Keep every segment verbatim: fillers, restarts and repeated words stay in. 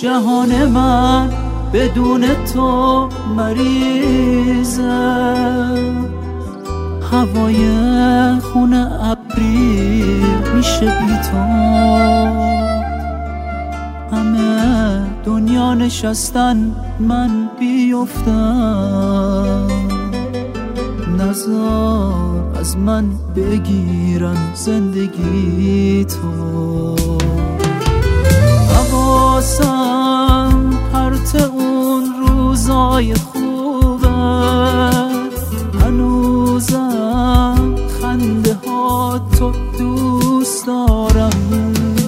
جهان من بدون تو مریضه، هوای خونه ابری میشه بی تو. همه دنیا نشستن من بیفتم، نذار از من بگیرن زندگی تو. حواسم پرت اون روزای خوبه، هنوزم خنده ها تو دوست دارم،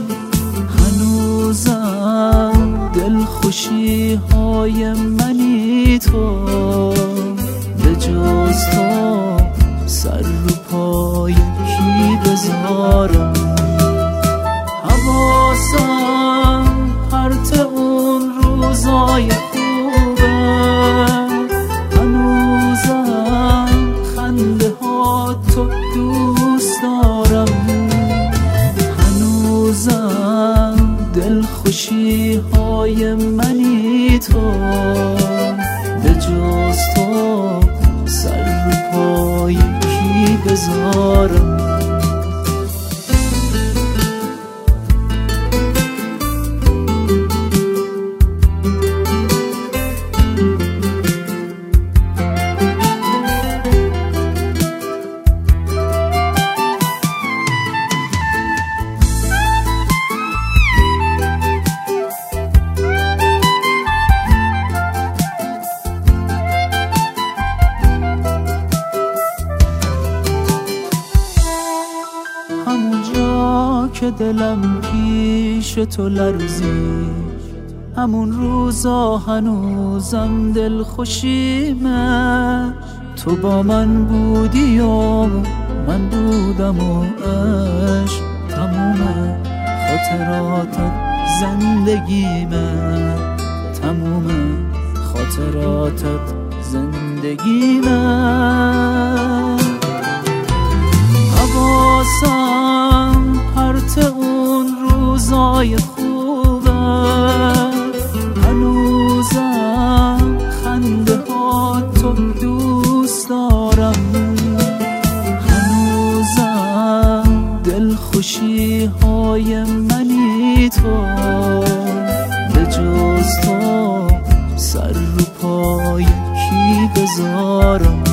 هنوزم دلخوشی های منی تو. به جز تو سر رو پای کی بذارم؟ حواسم پرت اون روزای خوبه، هنوزم خنده ها تو دوست دارم، هنوزم دلخوشی های منی تو. به جز تو سر رو پای کی بذارم؟ همونجا که دلم پیش تو لرزید، همون روزا هنوزم دلخوشیمه. تو با من بودی و من بودم و عشق تمومه. خاطراتت زندگیمه، تمومه خاطراتت زندگیمه. حواسم پرت اون روزای خوبه، هنوزم خنده ها تو دوست دارم، هنوزم دلخوشی های منی تو. به جز تو سر رو پای کی بذارم؟